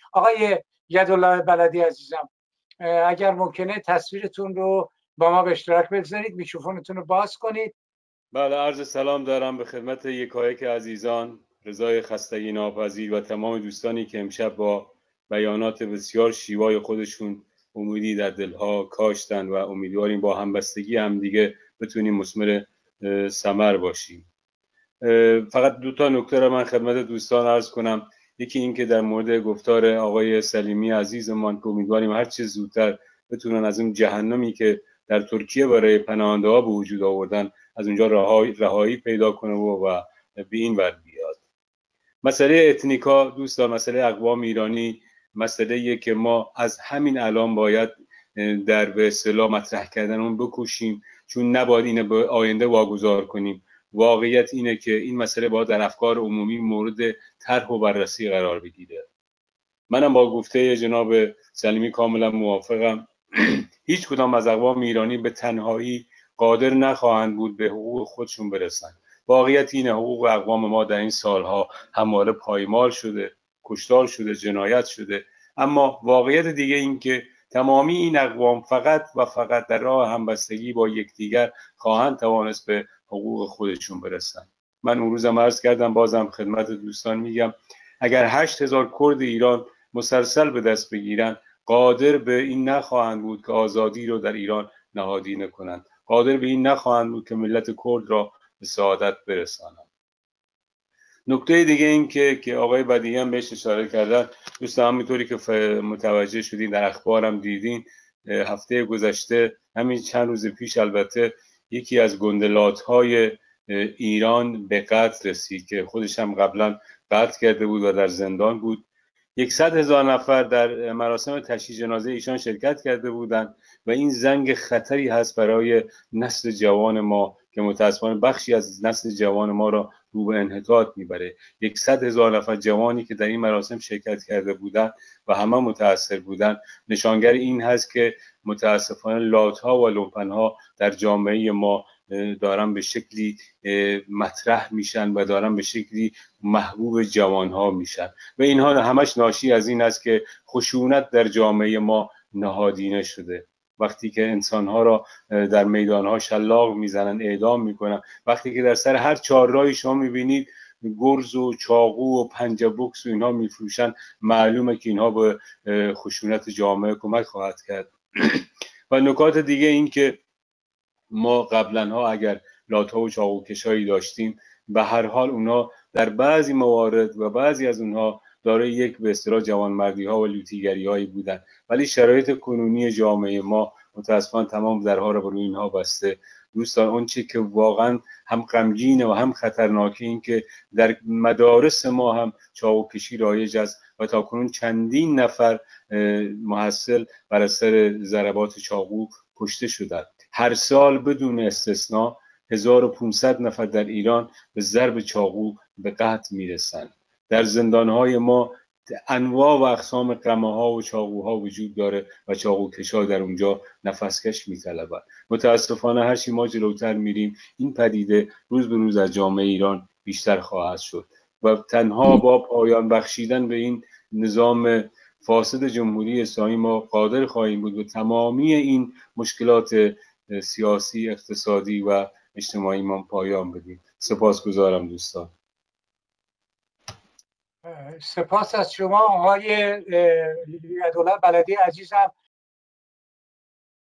آقای یدالله بلدی عزیزم، اگر ممکنه تصویرتون رو با ما به اشتراک بگذارید، میکروفونتون رو باز کنید. بله، عرض سلام دارم به خدمت یکایک عزیزان، رضای خستگی ناپذیر و تمام دوستانی که امشب با بیانات بسیار شیوای خودشون امیدی در دلها کاشتن و امیدواریم با همبستگی همدیگه بتونیم مثمر ثمر باشیم. فقط دو تا نکته را من خدمت دوستان عرض کنم. یکی این که در مورد گفتار آقای سلیمی عزیزمان که امیدواریم هر چه زودتر بتونن از اون جهنمی که در ترکیه برای پناهنده ها به وجود آوردن از اونجا رهایی پیدا کنه و به این ور بیاد. مسئله اتنیکا دوستان، مسئله اقوام ایرانی مسئله که ما از همین الان باید در به اصطلاح مطرح کردن اون بکوشیم، چون نباید اینو به آینده واگذار کنیم. واقعیت اینه که این مسئله باید در افکار عمومی مورد طرح و بررسی قرار بگیره. منم با گفته جناب سلیمی کاملا موافقم. هیچ کدام از اقوام ایرانی به تنهایی قادر نخواهند بود به حقوق خودشون برسن. واقعیت اینه حقوق اقوام ما در این سالها همواره پایمال شده، کشتار شده، جنایت شده. اما واقعیت دیگه این که تمامی این اقوام فقط و فقط در راه همبستگی با یکدیگر خواهند توانست به حقوق خودشون برسن. من اون روزم عرض کردم، بازم خدمت دوستان میگم، اگر 8000 کرد ایران مسلسل به دست بگیرن، قادر به این نخواهند بود که آزادی رو در ایران نهادینه کنند. قادر به این نخواهند بود که ملت کرد را به سعادت برسانند. نکته دیگه این که آقای بدیعی هم بهش اشاره کردن، دوستان همینطوری که متوجه شدین در اخبارم دیدین، هفته گذشته همین چند روز پیش البته یکی از گندلات‌های ایران به قتل رسید که خودش هم قبلا قتل کرده بود و در زندان بود. 100,000 نفر در مراسم تشییع جنازه ایشان شرکت کرده بودند و این زنگ خطری هست برای نسل جوان ما که متاسفانه بخشی از نسل جوان ما را رو به انحطاط میبره. 100,000 نفر جوانی که در این مراسم شرکت کرده بودند و همه متاثر بودند، نشانگر این هست که متاسفانه لات‌ها و لومپن‌ها در جامعه ما دارن به شکلی مطرح میشن و دارن به شکلی محبوب جوانها میشن و اینها همش ناشی از این است که خشونت در جامعه ما نهادینه شده. وقتی که انسانها را در میدانها شلاق میزنن، اعدام میکنن، وقتی که در سر هر چهارراهی شما میبینید گرز و چاقو و پنجه بوکس و اینها میفروشن، معلومه که اینها به خشونت جامعه کمک خواهد کرد. و نکات دیگه این که ما قبلا اگر لات‌ها و چاقوکشایی داشتیم، به هر حال اونها در بعضی موارد و بعضی از اونها دارای یک به اصطلاح جوانمردی‌ها و لوطیگری‌هایی بودن، ولی شرایط کنونی جامعه ما متأسفانه تمام درها را بر اینها بسته. دوستان اون چی که واقعا هم غمگینه و هم خطرناکه این که در مدارس ما هم چاقوکشی رایج است و تاکنون چندین نفر محصل بر اثر ضربات چاقو کشته شدند. هر سال بدون استثناء 1500 نفر در ایران به ضرب چاقو به قتل میرسند. در زندانهای ما انواع و اقسام قمه‌ها و چاقوها وجود داره و چاقوکش‌ها در اونجا نفسکش میطلبند. متاسفانه هر چی ما جلوتر میریم این پدیده روز به روز از جامعه ایران بیشتر خواهد شد و تنها با پایان بخشیدن به این نظام فاسد جمهوری اسلامی ما قادر خواهیم بود و تمامی این مشکلات سیاسی، اقتصادی و اجتماعی ما پایان بدیم. سپاسگزارم دوستان. سپاس از شما آقای یدالله بلدی عزیزم.